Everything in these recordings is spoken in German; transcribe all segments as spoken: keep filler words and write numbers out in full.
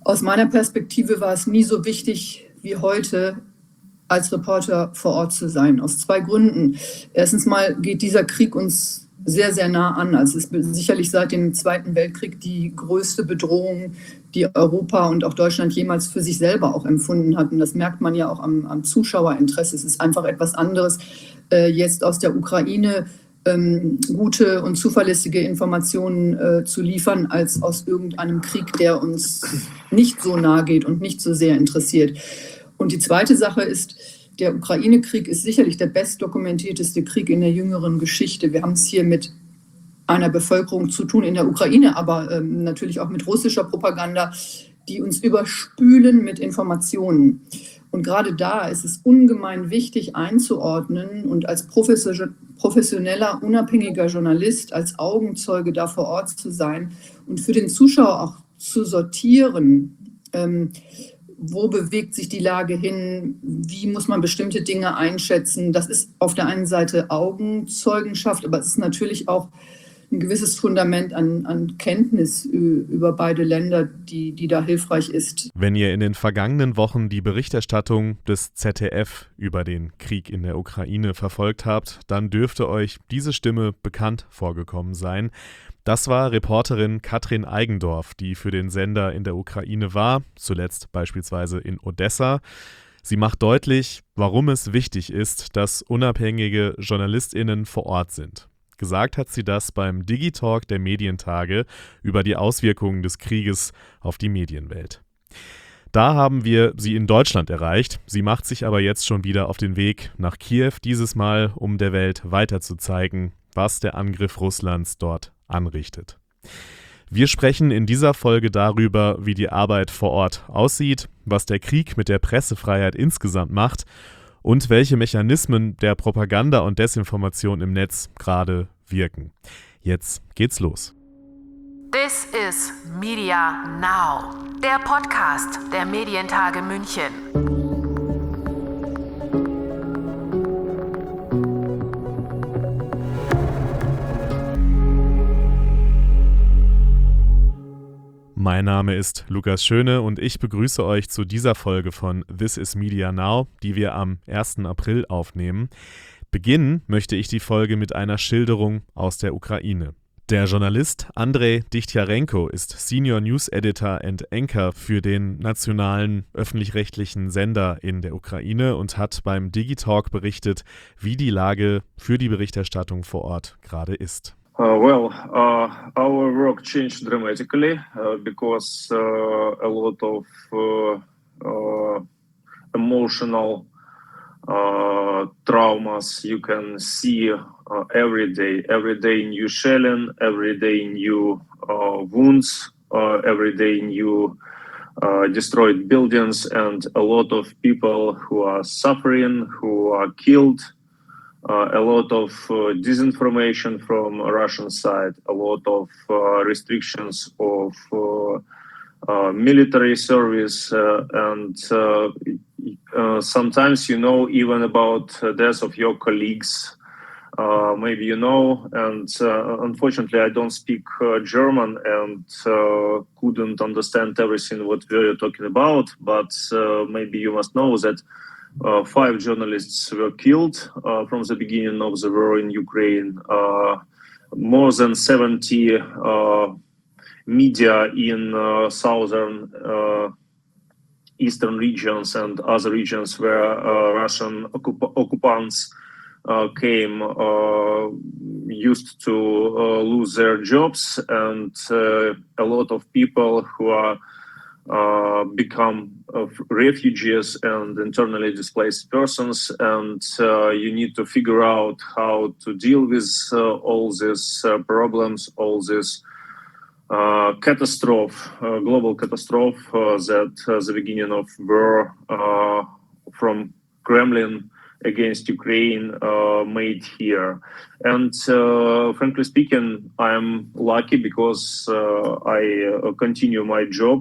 Aus meiner Perspektive war es nie so wichtig wie heute, als Reporter vor Ort zu sein, aus zwei Gründen. Erstens mal geht dieser Krieg uns sehr, sehr nah an. Also es ist sicherlich seit dem Zweiten Weltkrieg die größte Bedrohung, die Europa und auch Deutschland jemals für sich selber auch empfunden hat. Und das merkt man ja auch am, am Zuschauerinteresse. Es ist einfach etwas anderes, äh, jetzt aus der Ukraine ähm, gute und zuverlässige Informationen äh, zu liefern, als aus irgendeinem Krieg, der uns nicht so nahe geht und nicht so sehr interessiert. Und die zweite Sache ist, der Ukraine-Krieg ist sicherlich der bestdokumentierteste Krieg in der jüngeren Geschichte. Wir haben es hier mit einer Bevölkerung zu tun in der Ukraine, aber ähm, natürlich auch mit russischer Propaganda, die uns überspülen mit Informationen. Und gerade da ist es ungemein wichtig einzuordnen und als professioneller, unabhängiger Journalist, als Augenzeuge da vor Ort zu sein und für den Zuschauer auch zu sortieren, ähm, wo bewegt sich die Lage hin, wie muss man bestimmte Dinge einschätzen. Das ist auf der einen Seite Augenzeugenschaft, aber es ist natürlich auch ein gewisses Fundament an, an Kenntnis über beide Länder, die, die da hilfreich ist. Wenn ihr in den vergangenen Wochen die Berichterstattung des Z D F über den Krieg in der Ukraine verfolgt habt, dann dürfte euch diese Stimme bekannt vorgekommen sein. Das war Reporterin Katrin Eigendorf, die für den Sender in der Ukraine war, zuletzt beispielsweise in Odessa. Sie macht deutlich, warum es wichtig ist, dass unabhängige JournalistInnen vor Ort sind. Gesagt hat sie das beim Digitalk der Medientage über die Auswirkungen des Krieges auf die Medienwelt. Da haben wir sie in Deutschland erreicht. Sie macht sich aber jetzt schon wieder auf den Weg nach Kiew, dieses Mal, um der Welt weiterzuzeigen, was der Angriff Russlands dort anrichtet. Wir sprechen in dieser Folge darüber, wie die Arbeit vor Ort aussieht, was der Krieg mit der Pressefreiheit insgesamt macht und welche Mechanismen der Propaganda und Desinformation im Netz gerade wirken. Jetzt geht's los. This is Media Now, der Podcast der Medientage München. Mein Name ist Lukas Schöne und ich begrüße euch zu dieser Folge von This is Media Now, die wir am ersten April aufnehmen. Beginnen möchte ich die Folge mit einer Schilderung aus der Ukraine. Der Journalist Andrei Dichtyarenko ist Senior News Editor and Anchor für den nationalen öffentlich-rechtlichen Sender in der Ukraine und hat beim Digitalk berichtet, wie die Lage für die Berichterstattung vor Ort gerade ist. Uh, well, uh, our work changed dramatically uh, because uh, a lot of uh, uh, emotional uh, traumas you can see uh, every day. Every day new shelling, every day new uh, wounds, uh, every day new uh, destroyed buildings, and a lot of people who are suffering, who are killed. Uh, a lot of uh, disinformation from Russian side, a lot of uh, restrictions of uh, uh, military service, uh, and uh, uh, sometimes you know even about the death of your colleagues. Uh, maybe you know, and uh, unfortunately I don't speak uh, German and uh, couldn't understand everything what we are talking about, but uh, maybe you must know that Uh, five journalists were killed uh, from the beginning of the war in Ukraine. Uh, more than seventy uh, media in uh, southern, uh, eastern regions and other regions where uh, Russian occup- occupants uh, came uh, used to uh, lose their jobs, and uh, a lot of people who are Uh, become uh, refugees and internally displaced persons, and uh, you need to figure out how to deal with uh, all these uh, problems, all this uh, catastrophe, uh, global catastrophe uh, that uh, the beginning of war uh, from Kremlin against Ukraine uh, made here. And uh, frankly speaking, I'm lucky because uh, I uh, continue my job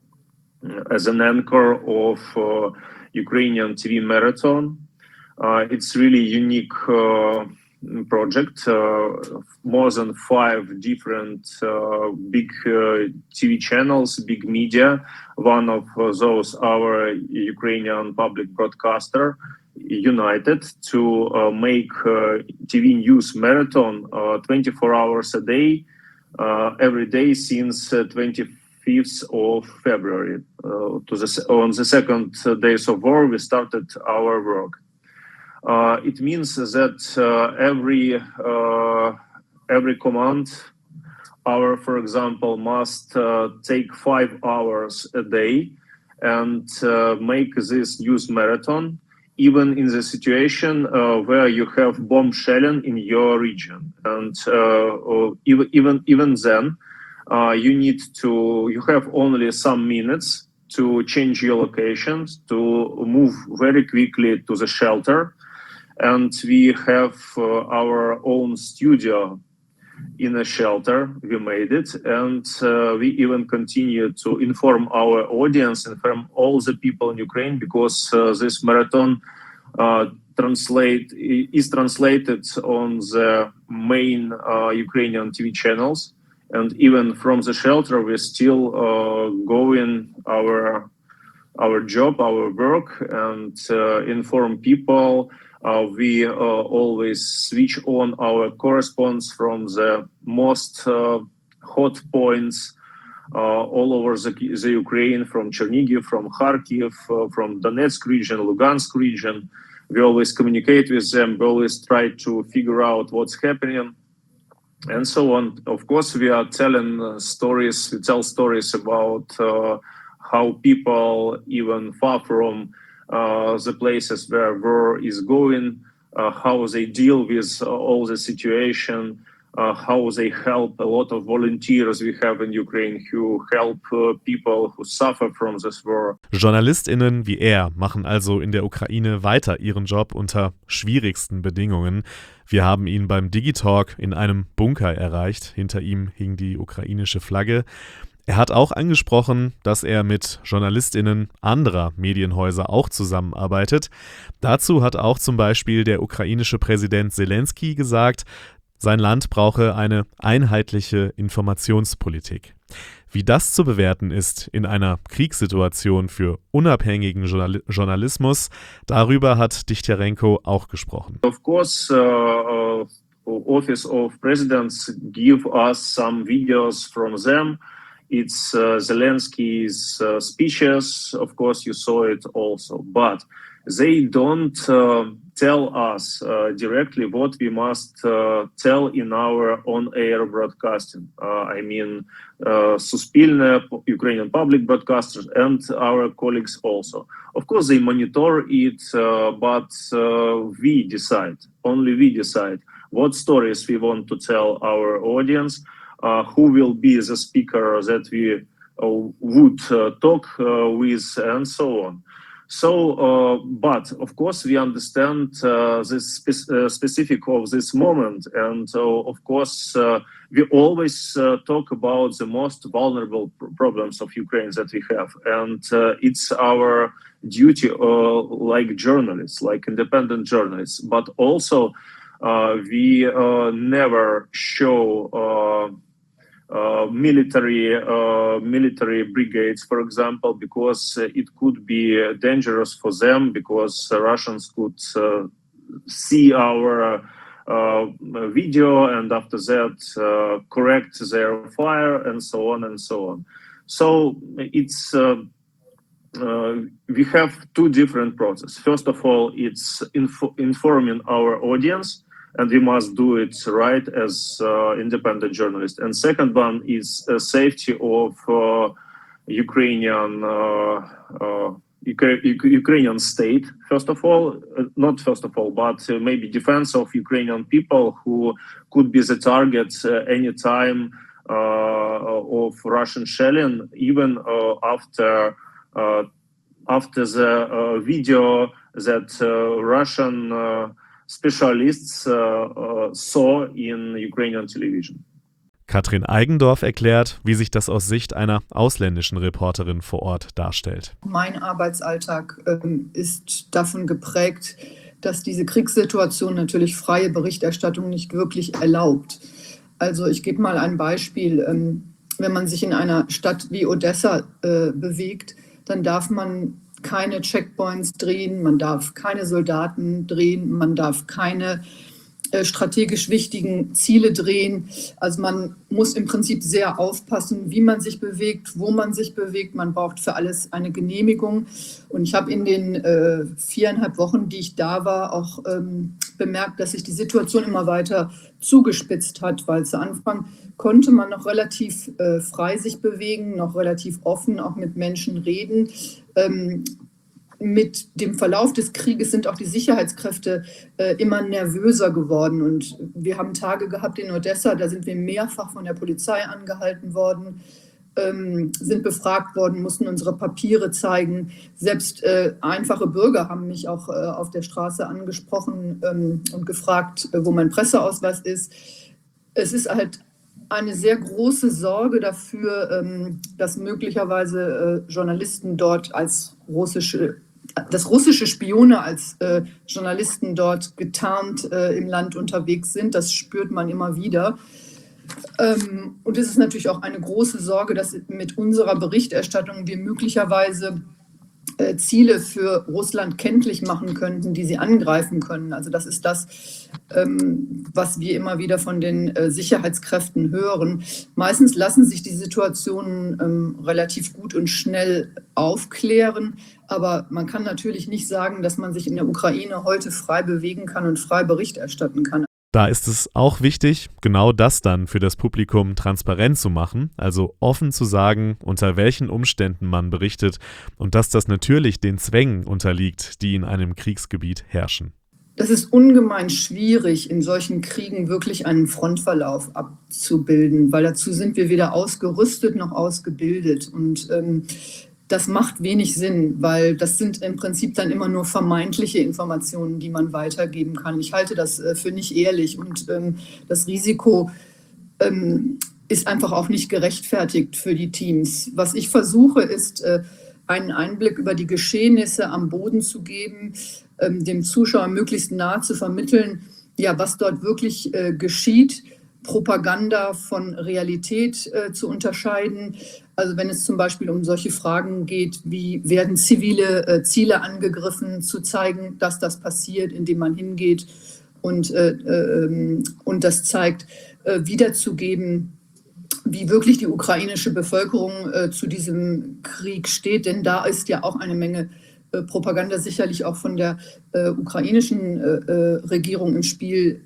as an anchor of uh, Ukrainian T V marathon. Uh, it's really unique uh, project. Uh, more than five different uh, big uh, T V channels, big media. One of those, our Ukrainian public broadcaster, united to uh, make uh, T V news marathon uh, twenty-four hours a day, uh, every day since uh, twenty-fifth of February. Uh, to the, on the second days of war, we started our work. Uh, it means that uh, every uh, every command, our, for example, must uh, take five hours a day and uh, make this news marathon, even in the situation uh, where you have bomb shelling in your region. And uh, even even even then, uh, you need to you have only some minutes to change your locations, to move very quickly to the shelter. And we have uh, our own studio in a shelter. We made it, and uh, we even continue to inform our audience, inform all the people in Ukraine, because uh, this marathon uh, translate is translated on the main uh, Ukrainian T V channels, and even from the shelter, we're still uh, going our our job, our work, and uh, inform people. Uh, we uh, always switch on our correspondents from the most uh, hot points uh, all over the, the Ukraine, from Chernihiv, from Kharkiv, uh, from Donetsk region, Lugansk region. We always communicate with them. We always try to figure out what's happening, and so on. Of course, we are telling uh, stories. We tell stories about uh, how people, even far from Uh, the places where war is going, uh, how they deal with uh, all the situation, uh, how they help. A lot of volunteers we have in Ukraine who help uh, people who suffer from this war. JournalistInnen wie er machen also in der Ukraine weiter ihren Job unter schwierigsten Bedingungen. Wir haben ihn beim Digitalk in einem Bunker erreicht. Hinter ihm hing die ukrainische Flagge. Er hat auch angesprochen, dass er mit JournalistInnen anderer Medienhäuser auch zusammenarbeitet. Dazu hat auch zum Beispiel der ukrainische Präsident Selenskyj gesagt, sein Land brauche eine einheitliche Informationspolitik. Wie das zu bewerten ist in einer Kriegssituation für unabhängigen Journal- Journalismus, darüber hat Dichtyarenko auch gesprochen. Of course, uh, uh, Office of Presidents give us some videos from them. It's uh, Zelensky's uh, speeches. Of course, you saw it also, but they don't uh, tell us uh, directly what we must uh, tell in our on-air broadcasting. Uh, I mean, uh, Suspilne, Ukrainian public broadcasters, and our colleagues also. Of course, they monitor it, uh, but uh, we decide, only we decide what stories we want to tell our audience. Uh, who will be the speaker that we uh, would uh, talk uh, with, and so on. So, uh, but of course, we understand uh, the spe- uh, specific of this moment, and uh, of course, uh, we always uh, talk about the most vulnerable pr- problems of Ukraine that we have, and uh, it's our duty, uh, like journalists, like independent journalists, but also uh, we uh, never show. Uh, Uh, military uh, military brigades, for example, because uh, it could be uh, dangerous for them, because uh, Russians could uh, see our uh, video and after that uh, correct their fire and so on and so on. So it's uh, uh, we have two different processes. First of all, it's info- informing our audience. And we must do it right as uh, independent journalists. And second one is uh, safety of uh, Ukrainian uh, uh, Uk- Ukrainian state. First of all, uh, not first of all, but uh, maybe defense of Ukrainian people who could be the target uh, anytime uh, of Russian shelling, even uh, after uh, after the uh, video that uh, Russian uh, specialists uh, uh, saw in Ukrainian television. Katrin Eigendorf erklärt, wie sich das aus Sicht einer ausländischen Reporterin vor Ort darstellt. Mein Arbeitsalltag ähm, ist davon geprägt, dass diese Kriegssituation natürlich freie Berichterstattung nicht wirklich erlaubt. Also ich gebe mal ein Beispiel. Wenn man sich in einer Stadt wie Odessa äh, bewegt, dann darf man keine Checkpoints drehen, man darf keine Soldaten drehen, man darf keine äh, strategisch wichtigen Ziele drehen. Also man muss im Prinzip sehr aufpassen, wie man sich bewegt, wo man sich bewegt. Man braucht für alles eine Genehmigung. Und ich habe in den äh, viereinhalb Wochen, die ich da war, auch ähm, bemerkt, dass sich die Situation immer weiter zugespitzt hat, weil zu Anfang konnte man noch relativ äh, frei sich bewegen, noch relativ offen auch mit Menschen reden. Ähm, mit dem Verlauf des Krieges sind auch die Sicherheitskräfte äh, immer nervöser geworden. Und wir haben Tage gehabt in Odessa, da sind wir mehrfach von der Polizei angehalten worden, ähm, sind befragt worden, mussten unsere Papiere zeigen. Selbst äh, einfache Bürger haben mich auch äh, auf der Straße angesprochen ähm, und gefragt, äh, wo mein Presseausweis ist. Es ist halt eine sehr große Sorge dafür, ähm, dass möglicherweise äh, Journalisten dort als russische, dass russische Spione als äh, Journalisten dort getarnt äh, im Land unterwegs sind. Das spürt man immer wieder. Ähm, und es ist natürlich auch eine große Sorge, dass mit unserer Berichterstattung wir möglicherweise äh, Ziele für Russland kenntlich machen könnten, die sie angreifen können. Also das ist das, ähm, was wir immer wieder von den äh, Sicherheitskräften hören. Meistens lassen sich die Situationen ähm, relativ gut und schnell aufklären, aber man kann natürlich nicht sagen, dass man sich in der Ukraine heute frei bewegen kann und frei Bericht erstatten kann. Da ist es auch wichtig, genau das dann für das Publikum transparent zu machen, also offen zu sagen, unter welchen Umständen man berichtet und dass das natürlich den Zwängen unterliegt, die in einem Kriegsgebiet herrschen. Das ist ungemein schwierig, in solchen Kriegen wirklich einen Frontverlauf abzubilden, weil dazu sind wir weder ausgerüstet noch ausgebildet. Und ähm, das macht wenig Sinn, weil das sind im Prinzip dann immer nur vermeintliche Informationen, die man weitergeben kann. Ich halte das äh, für nicht ehrlich und ähm, das Risiko ähm, ist einfach auch nicht gerechtfertigt für die Teams. Was ich versuche, ist, äh, einen Einblick über die Geschehnisse am Boden zu geben, ähm, dem Zuschauer möglichst nah zu vermitteln, ja, was dort wirklich äh, geschieht, Propaganda von Realität äh, zu unterscheiden. Also wenn es zum Beispiel um solche Fragen geht, wie werden zivile äh, Ziele angegriffen, zu zeigen, dass das passiert, indem man hingeht und, äh, äh, und das zeigt, äh, wiederzugeben, wie wirklich die ukrainische Bevölkerung äh, zu diesem Krieg steht. Denn da ist ja auch eine Menge äh, Propaganda sicherlich auch von der äh, ukrainischen äh, äh, Regierung im Spiel,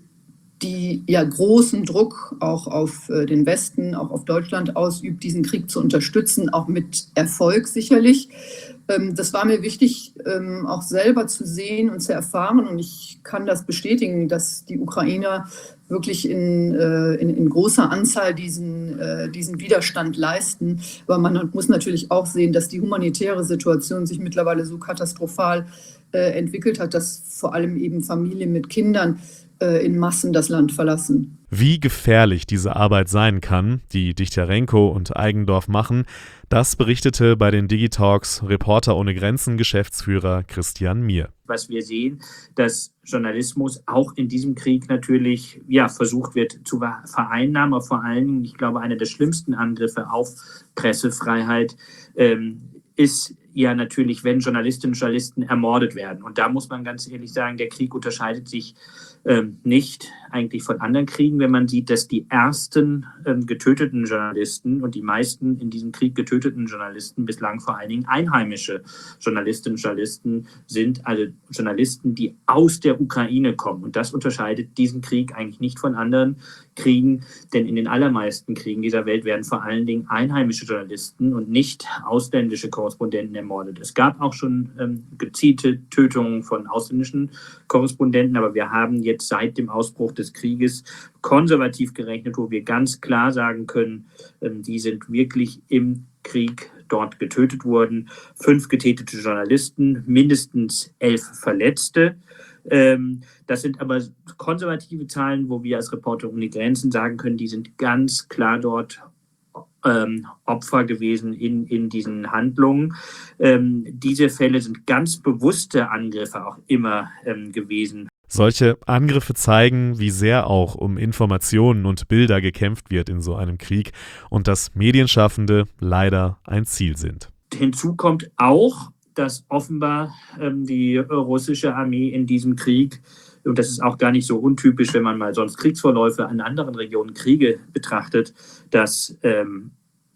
die ja großen Druck auch auf äh, den Westen, auch auf Deutschland ausübt, diesen Krieg zu unterstützen, auch mit Erfolg sicherlich. Ähm, das war mir wichtig, ähm, auch selber zu sehen und zu erfahren. Und ich kann das bestätigen, dass die Ukrainer wirklich in, äh, in, in großer Anzahl diesen, äh, diesen Widerstand leisten. Aber man muss natürlich auch sehen, dass die humanitäre Situation sich mittlerweile so katastrophal äh, entwickelt hat, dass vor allem eben Familien mit Kindern in Massen das Land verlassen. Wie gefährlich diese Arbeit sein kann, die Dichterенko und Eigendorf machen, das berichtete bei den Digitalks Reporter ohne Grenzen Geschäftsführer Christian Mier. Was wir sehen, dass Journalismus auch in diesem Krieg natürlich ja, versucht wird zu vereinnahmen, aber vor allen Dingen, ich glaube, einer der schlimmsten Angriffe auf Pressefreiheit ähm, ist ja natürlich, wenn Journalistinnen und Journalisten ermordet werden. Und da muss man ganz ehrlich sagen, der Krieg unterscheidet sich ähm, nicht eigentlich von anderen Kriegen, wenn man sieht, dass die ersten ähm, getöteten Journalisten und die meisten in diesem Krieg getöteten Journalisten bislang vor allen Dingen einheimische Journalistinnen und Journalisten sind, also Journalisten, die aus der Ukraine kommen. Und das unterscheidet diesen Krieg eigentlich nicht von anderen Kriegen, denn in den allermeisten Kriegen dieser Welt werden vor allen Dingen einheimische Journalisten und nicht ausländische Korrespondenten ermordet. Es gab auch schon ähm, gezielte Tötungen von ausländischen Korrespondenten, aber wir haben jetzt seit dem Ausbruch des Krieges konservativ gerechnet, wo wir ganz klar sagen können, ähm, die sind wirklich im Krieg dort getötet worden. Fünf getötete Journalisten, mindestens elf Verletzte. Ähm, das sind aber konservative Zahlen, wo wir als Reporter ohne Grenzen sagen können, die sind ganz klar dort ähm, Opfer gewesen in, in diesen Handlungen. Ähm, diese Fälle sind ganz bewusste Angriffe auch immer ähm, gewesen. Solche Angriffe zeigen, wie sehr auch um Informationen und Bilder gekämpft wird in so einem Krieg und dass Medienschaffende leider ein Ziel sind. Hinzu kommt auch, dass offenbar ähm, die russische Armee in diesem Krieg, und das ist auch gar nicht so untypisch, wenn man mal sonst Kriegsverläufe an anderen Regionen, Kriege betrachtet, dass ähm,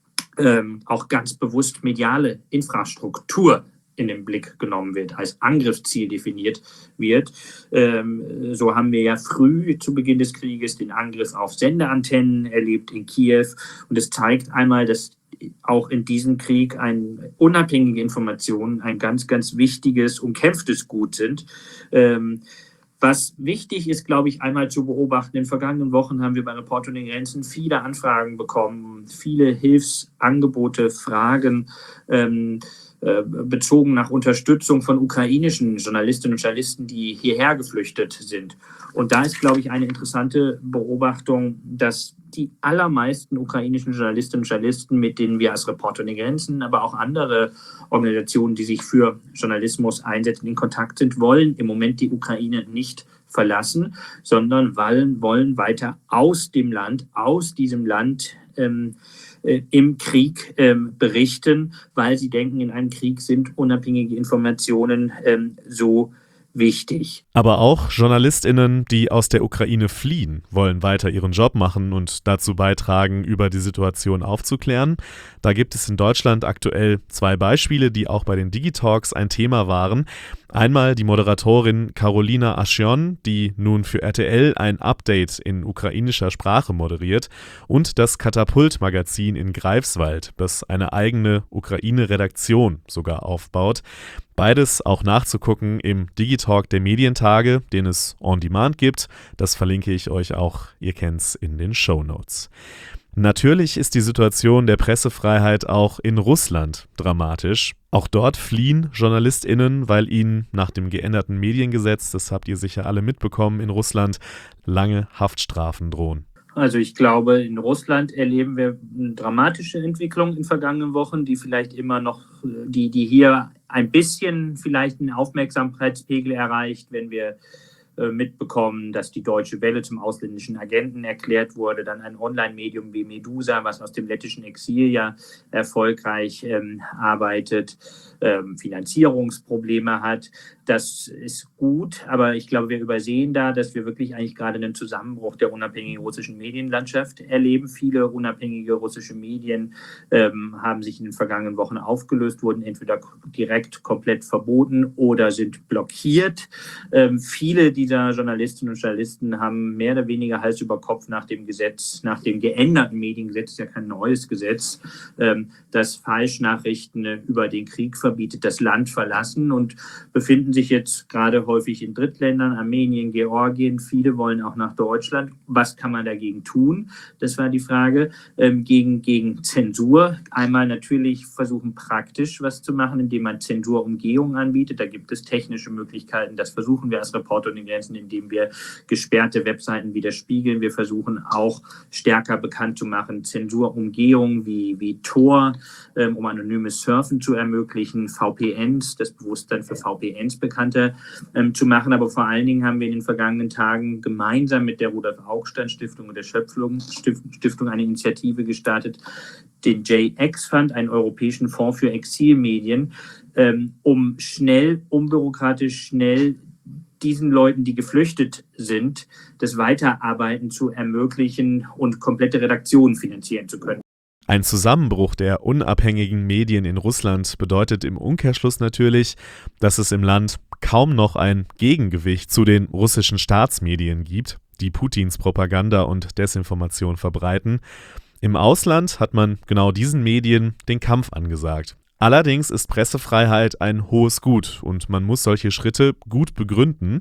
ähm, auch ganz bewusst mediale Infrastruktur in den Blick genommen wird, als Angriffsziel definiert wird. Ähm, so haben wir ja früh zu Beginn des Krieges den Angriff auf Sendeantennen erlebt in Kiew. Und es zeigt einmal, dass auch in diesem Krieg ein, unabhängige Informationen ein ganz, ganz wichtiges, umkämpftes Gut sind. Ähm, Was wichtig ist, glaube ich, einmal zu beobachten, in den vergangenen Wochen haben wir bei Reporter ohne Grenzen viele Anfragen bekommen, viele Hilfsangebote, Fragen ähm, äh, bezogen nach Unterstützung von ukrainischen Journalistinnen und Journalisten, die hierher geflüchtet sind. Und da ist, glaube ich, eine interessante Beobachtung, dass die allermeisten ukrainischen Journalistinnen und Journalisten, mit denen wir als Reporter ohne Grenzen, aber auch andere Organisationen, die sich für Journalismus einsetzen, in Kontakt sind, wollen im Moment die Ukraine nicht verlassen, sondern wollen, wollen weiter aus dem Land, aus diesem Land ähm, äh, im Krieg ähm, berichten, weil sie denken, in einem Krieg sind unabhängige Informationen ähm, so wichtig. Aber auch JournalistInnen, die aus der Ukraine fliehen, wollen weiter ihren Job machen und dazu beitragen, über die Situation aufzuklären. Da gibt es in Deutschland aktuell zwei Beispiele, die auch bei den Digitalks ein Thema waren. Einmal die Moderatorin Karolina Aschion, die nun für R T L ein Update in ukrainischer Sprache moderiert, und das Katapult-Magazin in Greifswald, das eine eigene Ukraine-Redaktion sogar aufbaut. Beides auch nachzugucken im Digitalk der Medientage, den es on demand gibt. Das verlinke ich euch auch, ihr kennt's, in den Shownotes. Natürlich ist die Situation der Pressefreiheit auch in Russland dramatisch. Auch dort fliehen JournalistInnen, weil ihnen nach dem geänderten Mediengesetz, das habt ihr sicher alle mitbekommen, in Russland lange Haftstrafen drohen. Also ich glaube, in Russland erleben wir eine dramatische Entwicklung in den vergangenen Wochen, die vielleicht immer noch, die, die hier ein bisschen vielleicht einen Aufmerksamkeitspegel erreicht, wenn wir äh, mitbekommen, dass die Deutsche Welle zum ausländischen Agenten erklärt wurde, dann ein Online-Medium wie Medusa, was aus dem lettischen Exil ja erfolgreich ähm, arbeitet, ähm, Finanzierungsprobleme hat. Das ist gut, aber ich glaube, wir übersehen da, dass wir wirklich eigentlich gerade einen Zusammenbruch der unabhängigen russischen Medienlandschaft erleben. Viele unabhängige russische Medien ähm, haben sich in den vergangenen Wochen aufgelöst, wurden entweder direkt komplett verboten oder sind blockiert. Ähm, viele dieser Journalistinnen und Journalisten haben mehr oder weniger Hals über Kopf nach dem Gesetz, nach dem geänderten Mediengesetz, ist ja kein neues Gesetz, ähm, das Falschnachrichten über den Krieg verbietet, das Land verlassen und befinden sich jetzt gerade häufig in Drittländern, Armenien, Georgien. Viele wollen auch nach Deutschland. Was kann man dagegen tun? Das war die Frage. Ähm, gegen, gegen Zensur. Einmal natürlich versuchen, praktisch was zu machen, indem man Zensurumgehungen anbietet. Da gibt es technische Möglichkeiten. Das versuchen wir als Reporter ohne Grenzen, indem wir gesperrte Webseiten widerspiegeln. Wir versuchen auch stärker bekannt zu machen, Zensurumgehungen wie, wie Tor, ähm, um anonymes Surfen zu ermöglichen, V P Ns, das Bewusstsein für V P Ns bekannter ähm, zu machen. Aber vor allen Dingen haben wir in den vergangenen Tagen gemeinsam mit der Rudolf-Augstein-Stiftung und der Schöpflung-Stiftung eine Initiative gestartet, den J X Fund, einen europäischen Fonds für Exilmedien, ähm, um schnell, unbürokratisch, schnell diesen Leuten, die geflüchtet sind, das Weiterarbeiten zu ermöglichen und komplette Redaktionen finanzieren zu können. Ein Zusammenbruch der unabhängigen Medien in Russland bedeutet im Umkehrschluss natürlich, dass es im Land kaum noch ein Gegengewicht zu den russischen Staatsmedien gibt, die Putins Propaganda und Desinformation verbreiten. Im Ausland hat man genau diesen Medien den Kampf angesagt. Allerdings ist Pressefreiheit ein hohes Gut und man muss solche Schritte gut begründen.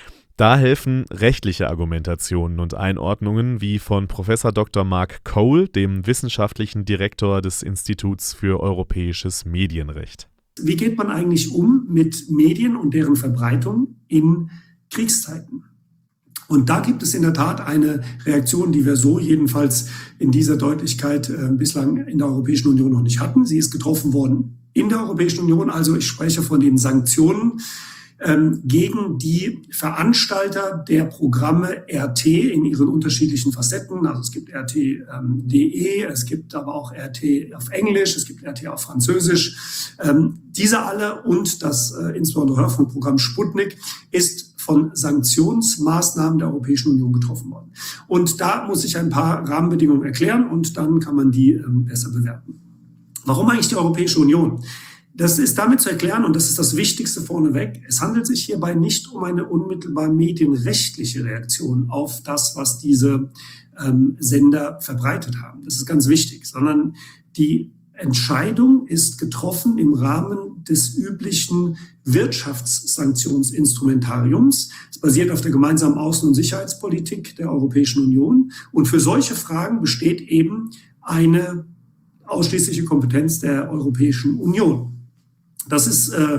Da helfen rechtliche Argumentationen und Einordnungen wie von Professor Doktor Mark Cole, dem wissenschaftlichen Direktor des Instituts für europäisches Medienrecht. Wie geht man eigentlich um mit Medien und deren Verbreitung in Kriegszeiten? Und da gibt es in der Tat eine Reaktion, die wir so jedenfalls in dieser Deutlichkeit äh, bislang in der Europäischen Union noch nicht hatten. Sie ist getroffen worden in der Europäischen Union. Also ich spreche von den Sanktionen ähm, gegen die Veranstalter der Programme R T in ihren unterschiedlichen Facetten. Also es gibt R T punkt de, es gibt aber auch R T auf Englisch, es gibt R T auf Französisch. Ähm, diese alle und das äh, insbesondere Hörfunkprogramm Sputnik ist von Sanktionsmaßnahmen der Europäischen Union getroffen worden. Und da muss ich ein paar Rahmenbedingungen erklären und dann kann man die ähm, besser bewerten. Warum eigentlich die Europäische Union? Das ist damit zu erklären, und das ist das Wichtigste vorneweg, es handelt sich hierbei nicht um eine unmittelbar medienrechtliche Reaktion auf das, was diese ähm, Sender verbreitet haben. Das ist ganz wichtig, sondern die Entscheidung ist getroffen im Rahmen des üblichen Wirtschaftssanktionsinstrumentariums. Es basiert auf der gemeinsamen Außen- und Sicherheitspolitik der Europäischen Union. Und für solche Fragen besteht eben eine ausschließliche Kompetenz der Europäischen Union. Das ist äh,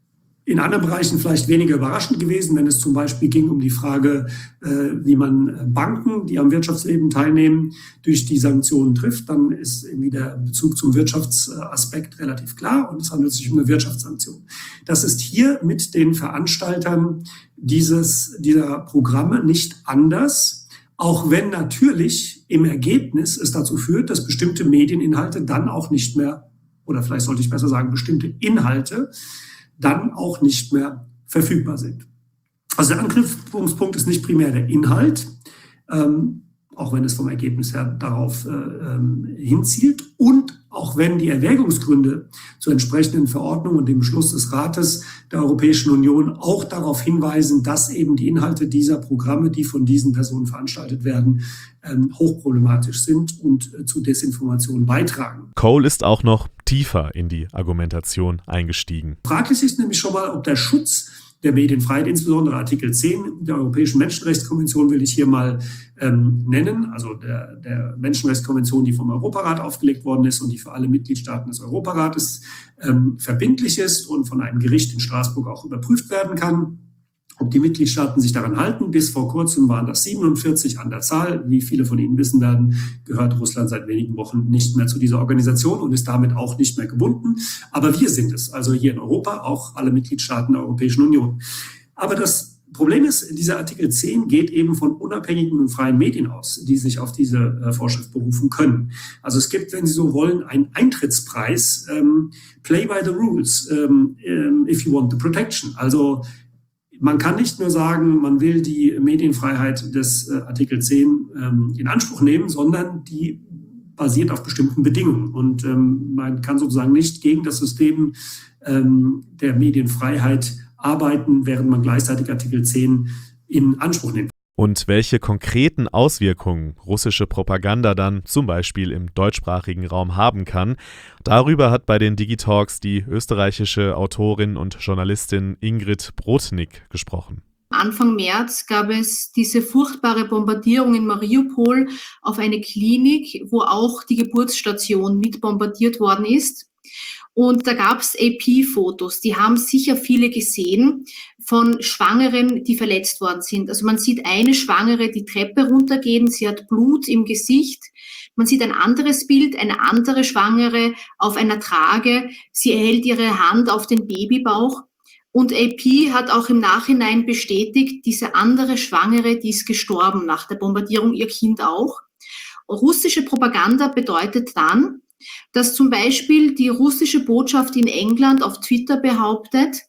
in anderen Bereichen vielleicht weniger überraschend gewesen, wenn es zum Beispiel ging um die Frage, äh, wie man Banken, die am Wirtschaftsleben teilnehmen, durch die Sanktionen trifft. Dann ist irgendwie der Bezug zum Wirtschaftsaspekt relativ klar und es handelt sich um eine Wirtschaftssanktion. Das ist hier mit den Veranstaltern dieses, dieser Programme nicht anders, auch wenn natürlich im Ergebnis es dazu führt, dass bestimmte Medieninhalte dann auch nicht mehr, oder vielleicht sollte ich besser sagen, bestimmte Inhalte dann auch nicht mehr verfügbar sind. Also der Anknüpfungspunkt ist nicht primär der Inhalt, ähm, auch wenn es vom Ergebnis her darauf äh, ähm, hinzielt und auch wenn die Erwägungsgründe zur entsprechenden Verordnung und dem Beschluss des Rates der Europäischen Union auch darauf hinweisen, dass eben die Inhalte dieser Programme, die von diesen Personen veranstaltet werden, ähm, hochproblematisch sind und äh, zu Desinformation beitragen. Cole ist auch noch tiefer in die Argumentation eingestiegen. Fraglich ist nämlich schon mal, ob der Schutz der Medienfreiheit, insbesondere Artikel zehn der Europäischen Menschenrechtskonvention will ich hier mal ähm, nennen, also der, der Menschenrechtskonvention, die vom Europarat aufgelegt worden ist und die für alle Mitgliedstaaten des Europarates ähm, verbindlich ist und von einem Gericht in Straßburg auch überprüft werden kann, ob die Mitgliedstaaten sich daran halten. Bis vor kurzem waren das siebenundvierzig an der Zahl. Wie viele von Ihnen wissen werden, gehört Russland seit wenigen Wochen nicht mehr zu dieser Organisation und ist damit auch nicht mehr gebunden. Aber wir sind es, also hier in Europa, auch alle Mitgliedstaaten der Europäischen Union. Aber das Problem ist, dieser Artikel zehn geht eben von unabhängigen und freien Medien aus, die sich auf diese äh, Vorschrift berufen können. Also es gibt, wenn Sie so wollen, einen Eintrittspreis, ähm, play by the rules, ähm, if you want the protection. Also man kann nicht nur sagen, man will die Medienfreiheit des äh, Artikel zehn ähm, in Anspruch nehmen, sondern die basiert auf bestimmten Bedingungen. Und ähm, man kann sozusagen nicht gegen das System ähm, der Medienfreiheit arbeiten, während man gleichzeitig Artikel zehn in Anspruch nimmt. Und welche konkreten Auswirkungen russische Propaganda dann zum Beispiel im deutschsprachigen Raum haben kann, darüber hat bei den Digitalks die österreichische Autorin und Journalistin Ingrid Brodnik gesprochen. Anfang März gab es diese furchtbare Bombardierung in Mariupol auf eine Klinik, wo auch die Geburtsstation mit bombardiert worden ist. Und da gab es A P-Fotos, die haben sicher viele gesehen, von Schwangeren, die verletzt worden sind. Also man sieht eine Schwangere die Treppe runtergehen, sie hat Blut im Gesicht. Man sieht ein anderes Bild, eine andere Schwangere auf einer Trage, sie hält ihre Hand auf den Babybauch. Und A P hat auch im Nachhinein bestätigt, diese andere Schwangere, die ist gestorben nach der Bombardierung, ihr Kind auch. Russische Propaganda bedeutet dann, dass zum Beispiel die russische Botschaft in England auf Twitter behauptet,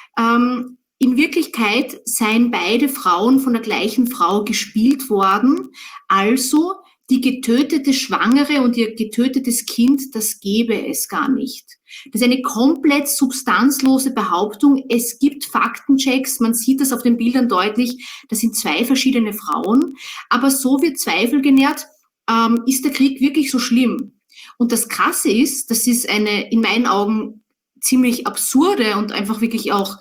ähm, in Wirklichkeit seien beide Frauen von der gleichen Frau gespielt worden, also die getötete Schwangere und ihr getötetes Kind, das gäbe es gar nicht. Das ist eine komplett substanzlose Behauptung. Es gibt Faktenchecks, man sieht das auf den Bildern deutlich, das sind zwei verschiedene Frauen, aber so wird Zweifel genährt, ähm, ist der Krieg wirklich so schlimm? Und das Krasse ist, das ist eine in meinen Augen ziemlich absurde und einfach wirklich auch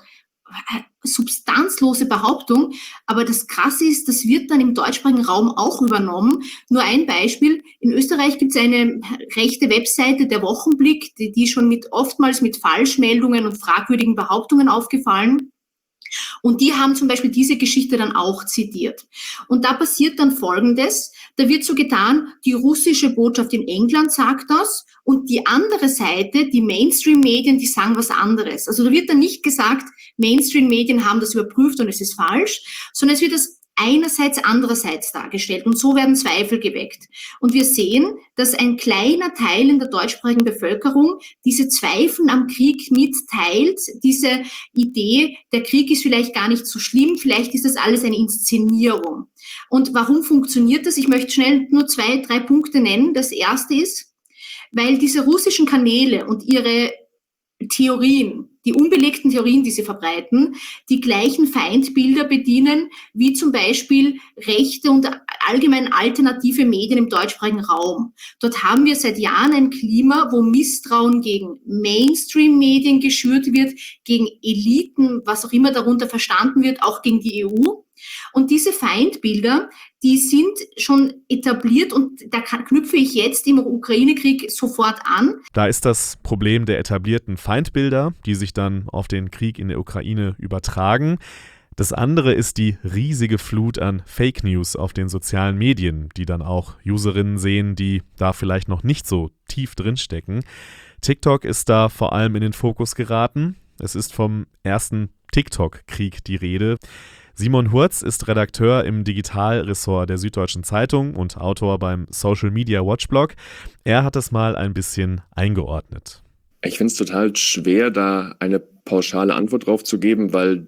substanzlose Behauptung. Aber das Krasse ist, das wird dann im deutschsprachigen Raum auch übernommen. Nur ein Beispiel. In Österreich gibt es eine rechte Webseite, der Wochenblick, die, die schon mit oftmals mit Falschmeldungen und fragwürdigen Behauptungen aufgefallen. Und die haben zum Beispiel diese Geschichte dann auch zitiert. Und da passiert dann Folgendes, da wird so getan, die russische Botschaft in England sagt das und die andere Seite, die Mainstream-Medien, die sagen was anderes. Also da wird dann nicht gesagt, Mainstream-Medien haben das überprüft und es ist falsch, sondern es wird das einerseits, andererseits dargestellt. Und so werden Zweifel geweckt. Und wir sehen, dass ein kleiner Teil in der deutschsprachigen Bevölkerung diese Zweifel am Krieg mitteilt, diese Idee, der Krieg ist vielleicht gar nicht so schlimm, vielleicht ist das alles eine Inszenierung. Und warum funktioniert das? Ich möchte schnell nur zwei, drei Punkte nennen. Das erste ist, weil diese russischen Kanäle und ihre Theorien, die unbelegten Theorien, die sie verbreiten, die gleichen Feindbilder bedienen, wie zum Beispiel rechte und allgemein alternative Medien im deutschsprachigen Raum. Dort haben wir seit Jahren ein Klima, wo Misstrauen gegen Mainstream-Medien geschürt wird, gegen Eliten, was auch immer darunter verstanden wird, auch gegen die E U. Und diese Feindbilder, die sind schon etabliert und da kann, knüpfe ich jetzt im Ukraine-Krieg sofort an. Da ist das Problem der etablierten Feindbilder, die sich dann auf den Krieg in der Ukraine übertragen. Das andere ist die riesige Flut an Fake News auf den sozialen Medien, die dann auch Userinnen sehen, die da vielleicht noch nicht so tief drinstecken. TikTok ist da vor allem in den Fokus geraten. Es ist vom ersten TikTok-Krieg die Rede. Simon Hurz ist Redakteur im Digitalressort der Süddeutschen Zeitung und Autor beim Social Media Watch Blog. Er hat es mal ein bisschen eingeordnet. Ich finde es total schwer, da eine pauschale Antwort drauf zu geben, weil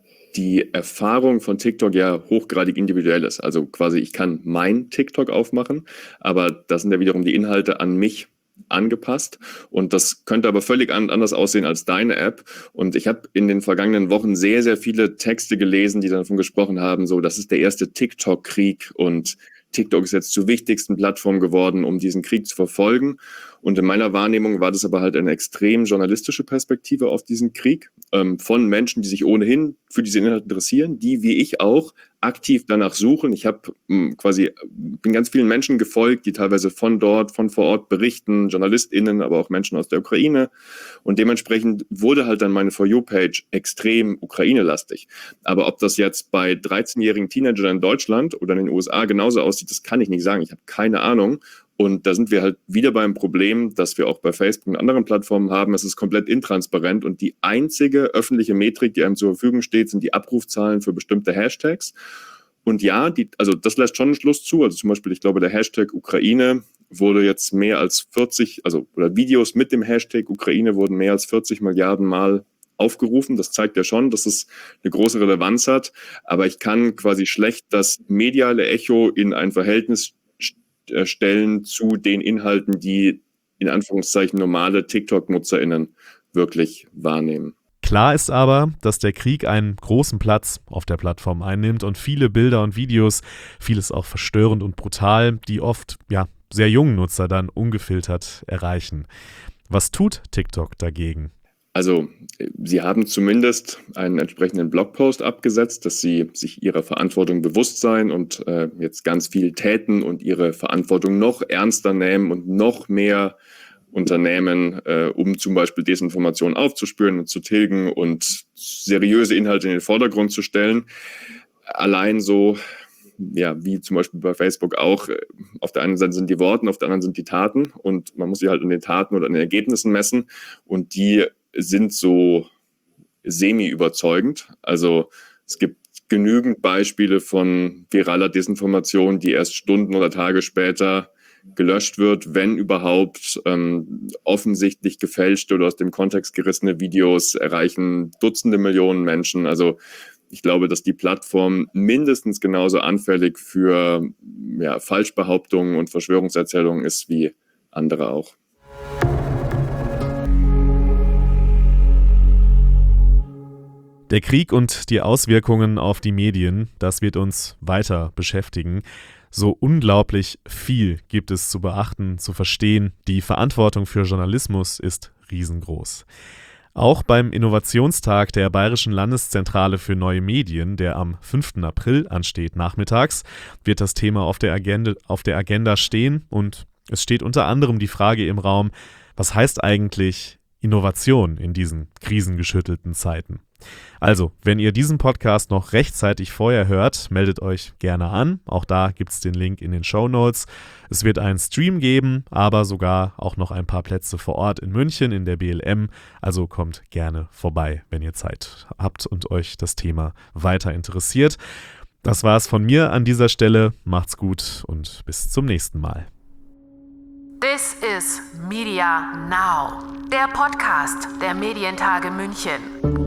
die Erfahrung von TikTok ja hochgradig individuell ist. Also quasi, ich kann mein TikTok aufmachen, aber das sind ja wiederum die Inhalte an mich angepasst und das könnte aber völlig anders aussehen als deine App und ich habe in den vergangenen Wochen sehr, sehr viele Texte gelesen, die davon gesprochen haben, so das ist der erste TikTok-Krieg und TikTok ist jetzt zur wichtigsten Plattform geworden, um diesen Krieg zu verfolgen. Und in meiner Wahrnehmung war das aber halt eine extrem journalistische Perspektive auf diesen Krieg ähm, von Menschen, die sich ohnehin für diese Inhalte interessieren, die wie ich auch aktiv danach suchen. Ich habe quasi bin ganz vielen Menschen gefolgt, die teilweise von dort, von vor Ort berichten, JournalistInnen, aber auch Menschen aus der Ukraine. Und dementsprechend wurde halt dann meine For You-Page extrem Ukraine-lastig. Aber ob das jetzt bei dreizehnjährigen Teenagern in Deutschland oder in den U S A genauso aussieht, das kann ich nicht sagen. Ich habe keine Ahnung. Und da sind wir halt wieder beim Problem, das wir auch bei Facebook und anderen Plattformen haben. Es ist komplett intransparent und die einzige öffentliche Metrik, die einem zur Verfügung steht, sind die Abrufzahlen für bestimmte Hashtags. Und ja, die, also das lässt schon einen Schluss zu. Also zum Beispiel, ich glaube, der Hashtag Ukraine wurde jetzt mehr als vierzig, also oder Videos mit dem Hashtag Ukraine wurden mehr als vierzig Milliarden Mal aufgerufen. Das zeigt ja schon, dass es eine große Relevanz hat. Aber ich kann quasi schlecht das mediale Echo in ein Verhältnis stellen zu den Inhalten, die in Anführungszeichen normale TikTok-NutzerInnen wirklich wahrnehmen. Klar ist aber, dass der Krieg einen großen Platz auf der Plattform einnimmt und viele Bilder und Videos, vieles auch verstörend und brutal, die oft ja sehr jungen Nutzer dann ungefiltert erreichen. Was tut TikTok dagegen? Also, sie haben zumindest einen entsprechenden Blogpost abgesetzt, dass sie sich ihrer Verantwortung bewusst sein und äh, jetzt ganz viel täten und ihre Verantwortung noch ernster nehmen und noch mehr unternehmen, äh, um zum Beispiel Desinformation aufzuspüren und zu tilgen und seriöse Inhalte in den Vordergrund zu stellen. Allein so, ja, wie zum Beispiel bei Facebook auch, auf der einen Seite sind die Worte, auf der anderen sind die Taten und man muss sie halt an den Taten oder an den Ergebnissen messen und die sind so semi-überzeugend. Also es gibt genügend Beispiele von viraler Desinformation, die erst Stunden oder Tage später gelöscht wird, wenn überhaupt. Ähm, offensichtlich gefälschte oder aus dem Kontext gerissene Videos erreichen Dutzende Millionen Menschen. Also ich glaube, dass die Plattform mindestens genauso anfällig für ja, Falschbehauptungen und Verschwörungserzählungen ist wie andere auch. Der Krieg und die Auswirkungen auf die Medien, das wird uns weiter beschäftigen. So unglaublich viel gibt es zu beachten, zu verstehen. Die Verantwortung für Journalismus ist riesengroß. Auch beim Innovationstag der Bayerischen Landeszentrale für neue Medien, der am fünften April ansteht nachmittags, wird das Thema auf der Agenda, auf der Agenda stehen und es steht unter anderem die Frage im Raum, was heißt eigentlich Innovation in diesen krisengeschüttelten Zeiten. Also, wenn ihr diesen Podcast noch rechtzeitig vorher hört, meldet euch gerne an. Auch da gibt es den Link in den Shownotes. Es wird einen Stream geben, aber sogar auch noch ein paar Plätze vor Ort in München in der B L M. Also kommt gerne vorbei, wenn ihr Zeit habt und euch das Thema weiter interessiert. Das war es von mir an dieser Stelle. Macht's gut und bis zum nächsten Mal. This is Media Now, der Podcast der Medientage München.